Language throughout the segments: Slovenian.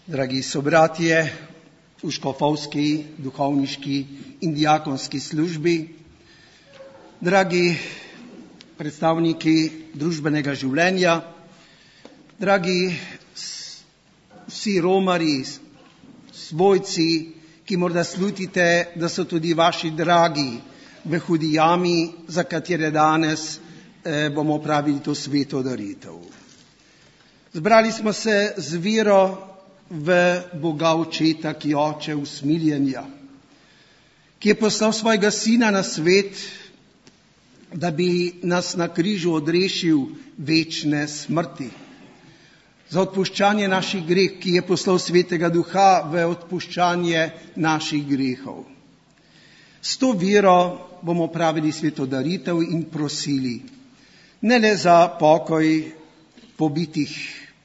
Dragi sobratje v škofovski, duhovniški in diakonski službi, dragi predstavniki družbenega življenja, dragi vsi romarji, svojci, ki morda slutite, da so tudi vaši dragi v hudi jami, za katere danes bomo pravili to sveto daritev. Zbrali smo se z vero v Boga Očeta, ki je oče usmiljenja, ki je poslal svojega sina na svet, da bi nas na križu odrešil večne smrti. Za odpuščanje naših greh, ki je poslal svetega duha v odpuščanje naših grehov. S to vero bomo pravili sveto daritev in prosili, ne le za pokoj pobitih,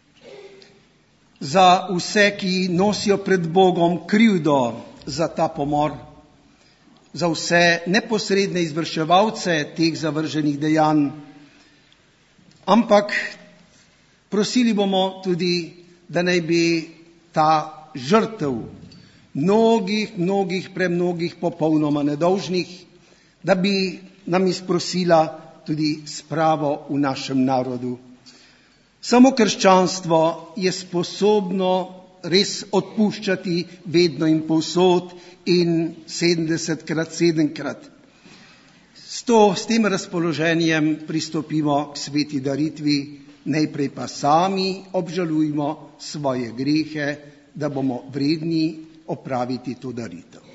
za vse, ki nosijo pred Bogom krivdo za ta pomor, za vse neposredne izvrševalce teh zavrženih dejanj, ampak prosili bomo tudi, da naj bi ta žrtev mnogih, premnogih popolnoma nedolžnih, da bi nam izprosila tudi spravo v našem narodu. Samo krščanstvo je sposobno res odpuščati vedno in povsod in 70krat, 7krat. S tem razpoloženjem pristopimo k sveti daritvi, najprej pa sami obžalujmo svoje grehe, da bomo vredni opraviti to daritev.